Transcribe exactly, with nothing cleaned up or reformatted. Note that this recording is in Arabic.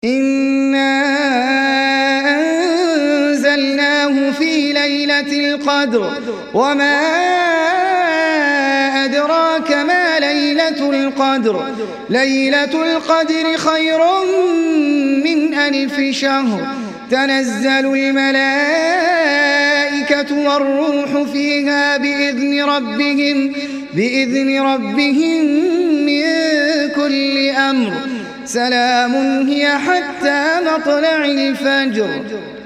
إنا أنزلناه في ليلة القدر وما أدراك ما ليلة القدر ليلة القدر خير من ألف شهر تنزل الملائكة والروح فيها بإذن ربهم بإذن ربهم من كل أمر سلام هي حتى مطلع الفجر.